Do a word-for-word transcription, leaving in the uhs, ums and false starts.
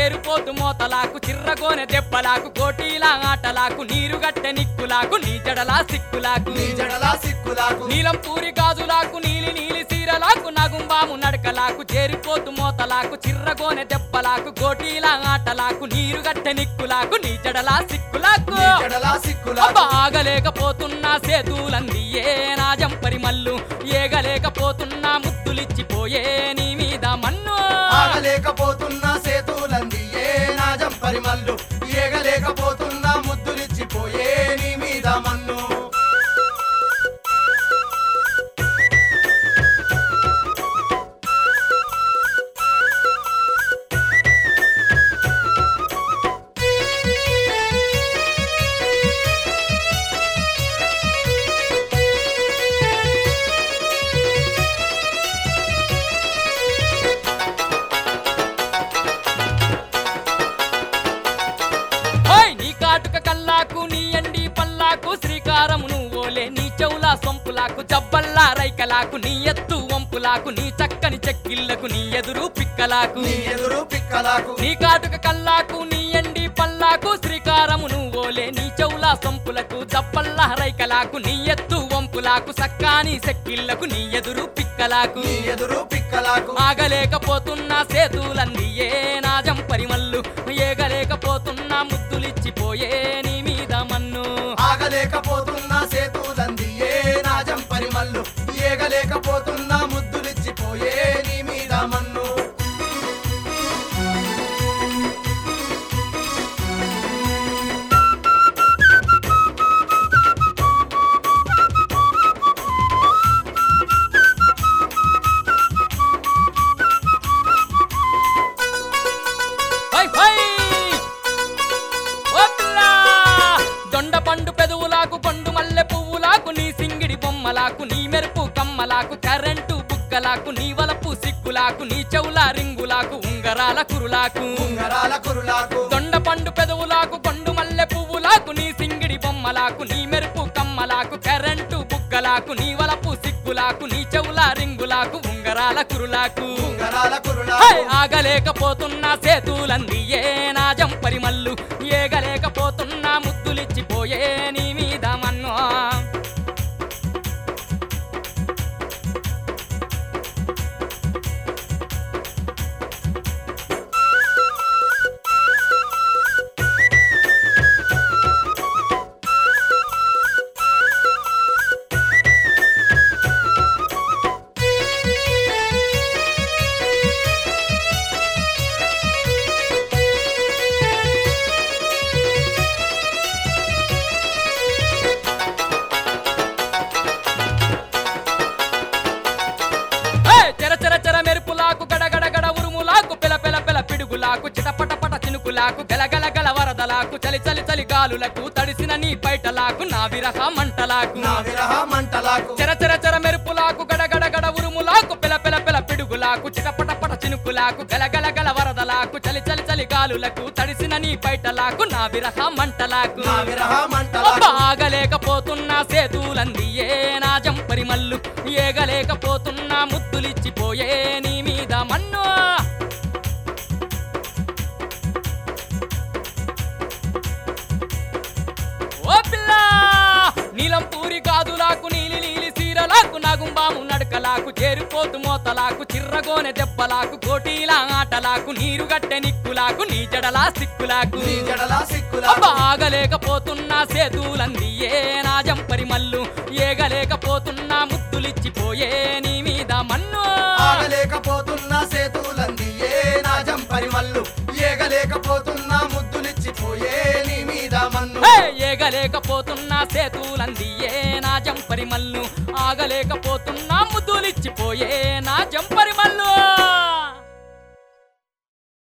చేరుపోతు మోతలాకు చిర్రగోనె దెబ్బలాకు కోటీల ఆటలాకు నీరుగట్టె నిక్కులాకు నీ జడలా సిక్కులాకు నీ జడలా సిక్కులాకు నీలం పూరి గాజులాకు నీలి నీలి సీరలాకు నగుంబాము నడకలాకు చేరిపోతు మోతలాకు చిర్రగోనె దెబ్బలాకు కోటీల ఆటలాకు నీరుగట్టె నిక్కులాకు నీ జడలా సిక్కులాకు నీ జడలా సిక్కులాకు ఆగలేకపోతున్నా సేతులంది ఏ నా జంపరి మల్లు ఏగలేకపోతున్నా ముద్దులిచ్చిపోయే నీ మీద మన్ను ఆగలేకపోతున్నా సేతులంది ఏ నా జంపరి మల్లు ఏగలేకపోతున్నా ముద్దులిచ్చిపోయే నీ మీద మన్ను సొంపులాకు జబ్బల్లా రైకలాకు నీ ఎత్తు వంపులాకు నీ చక్కని చెక్కిళ్లకు నీ ఎదురు పిక్కలాకు నీ ఎదురు పిక్కలాకు నీ కాటుక కల్లాకు నీ ఎండి పల్లాకు శ్రీకారము నువ్వోలే నీ చెవులా సొంపులకు జబ్బల్లా రైకలాకు నీ ఎత్తు వంపులాకు సక్కాని చెక్కిళ్లకు నీ ఎదురు పిక్కలాకు నీ ఎదురు పిక్కలాకు ఆగలేకపోతున్నా సేతులంది ఏ నా జంపరి మల్లు ఏగలేకపోతున్నా ముద్దులిచ్చిపోయే నీ మీద మన్ను ఆగలేకపోతున్నా సేతులంది ఏ నా జంపరి మల్లు ఏగలేకపోతున్నా ముద్దులిచ్చిపోయే నీ మీద మన్ను పండు పెదవులాకు కొండు మల్లె పువ్వులాకు నీ సింగిడి బొమ్మలాకు నీ మెరుపు కమ్మలాకు కరెంటు బుగ్గలాకు నీ వలపు సిక్కులాకు నీ చెవుల రింగులాకు ఉంగరాల కురులాకు ఉంగరాల కురులాకు దొండ పండు పెదవులాకు కొండు మల్లె పువ్వులాకు నీ సింగిడి బొమ్మలాకు నీ మెరుపు కమ్మలాకు కరెంటు బుగ్గలాకు నీ వలపు సిక్కులాకు నీ చెవుల రింగులాకు ఉంగరాల కురులాకు ఉంగరాల కురులాకు ఆగలేకపోతున్నా సేతులంది ఏ నా జంపరి మల్లు ఏగలేకపోతున్నా ముద్దులిచ్చిపోయే నీ మీద మన్ను చిటపటపట చినుకులాకు గలగల గల వరదలాకు చలి చలి చలి గాలులకు తడిసిన నీ పైటలాకు నా విరహ మంటలాకు నా విరహ మంటలాకు చెర చెర చెర మెరుపులాకు గడగడ గడ ఉరుములాకు పిల పిల పిల పిడుగులాకు చిటపటపట చినుకులాకు గలగల గల వరదలాకు చలి చలి చలి గాలులకు తడిసిన నీ పైటలాకు నా విరహ మంటలాకు నా విరహ మంటలాకు ఆగలేకపోతున్నా సేతులంది ఏ నా జంపరి మల్లు ఏగలేకపోతున్నా ముద్దులిచ్చిపోయే నీ మీద మన్ను నీలం పూరి గాజులాకు నీలి నీలి సీరలాకు నగుంబాము నడకలాకు చేరిపోతు మోతలాకు చిర్రగోనె దెబ్బలాకు కోటీల ఆటలాకు నీరుగట్టె నిక్కులాకు నీ జడలా సిక్కులాకు నీ జడలా సిక్కులాకు ఆగలేకపోతున్నా సేతులంది ఏ నా జంపరి మల్లు ఏగలేకపోతున్నా ముద్దులిచ్చిపోయే నీ మీద మన్ను ఆగలేకపోతున్నా సేతులంది ఏ నా జంపరి మల్లు ఏగలేకపోతున్నా ముద్దులిచ్చిపోయే నీ మీద మన్ను ఏగలేకపోతున్నా సేతులంది ఏ నా జంపరి మల్లు ఆగలేకపోతున్నా ముద్దులిచ్చిపోయే నా జంపరి మల్లు